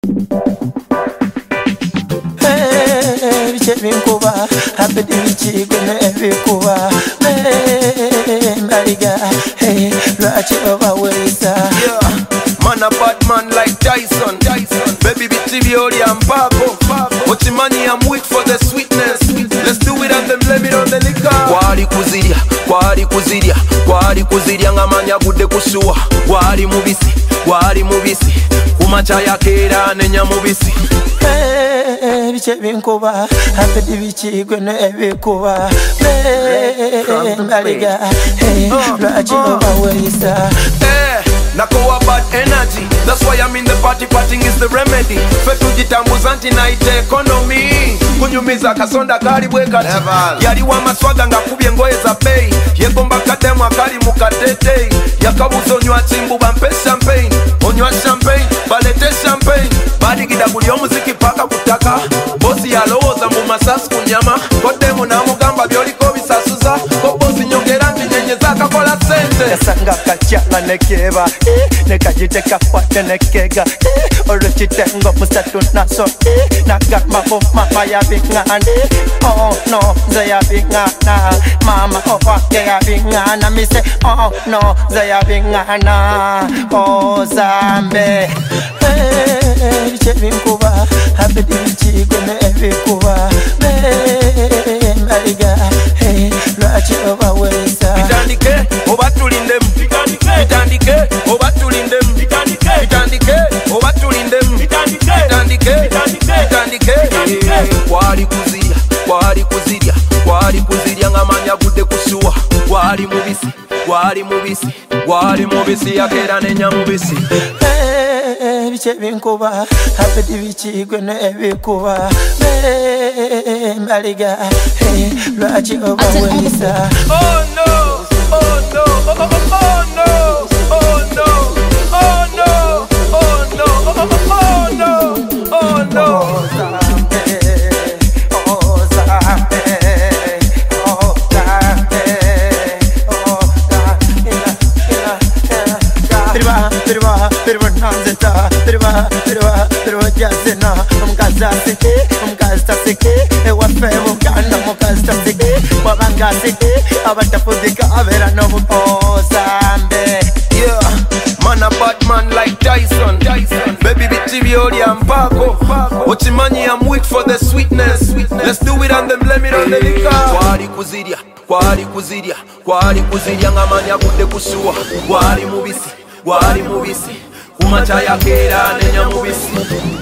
Vinkuba, happy dichi gonna Vinkuba, Mariga, hey, Rachi over Wesa. Yeah, man a bad man like Tyson. Baby bitch Violi and Paco. Watch your money, I'm weak for the sweetness. Let's do it and then blame it on the liquor. Kwali kuziria ngamanya budde kushuwa. Wali mubisi, kumacha yakera nenya mubisi. Biche Vinkuba, happy dichi gonna Vinkuba, Mariga, hey, Rachi over Wesa. Nakoa bad energy, that's why I'm in the party, partying is the remedy. Fetu jitambuzanti na ite economy. Kunyumiza kasonda kari bweka yali wa maswaga ngakubye ngoye za pay. Yegomba kademu akali mukatete. Yakabuzo onywa chimbu bampe champagne. Onywa champagne, balete champagne. Badi gidaguli omuziki paka kutaka. Bosi yalowoza mbu masasi kunyama. Kodemu na mugamba byoliko bisasuza. Kobosi nyongera ntinyenyeza kakola sente. Yasanga kachala nekeba, nekajiteka kwate nekega, oluchitengo musatu naso, nagama mama ya bingana. Oh no, zaya bingana. Mama wake ya bingana. Me say oh no, zaya bingana. Oh Zambe. Biche Vinkuba, happy dichi gonna Vinkuba, Mariga, hey, Rachi over Wesa. Bitandike, obatulindemu. Bitandike, obatulindemu. Bitandike, obatulindemu. Bitandike. Kwali kuziria ngamanya budde kushuwa. Wali mubisi yakera nenya mubisi. Biche Vinkuba, happy dichi gonna Vinkuba, Mariga, hey, Rachi over Wesa. Oh no, oh no, oh no, oh no, oh no, oh no, oh no, oh no. Yeah, man a bad man like Tyson. Baby bitch Violi and Paco. Watch your money, I'm weak for the sweetness. Let's do it and then blame it on the liquor. Kwali kuziria ngamanya budde kushuwa. Wali mubisi, kumacha yakera nenya mubisi.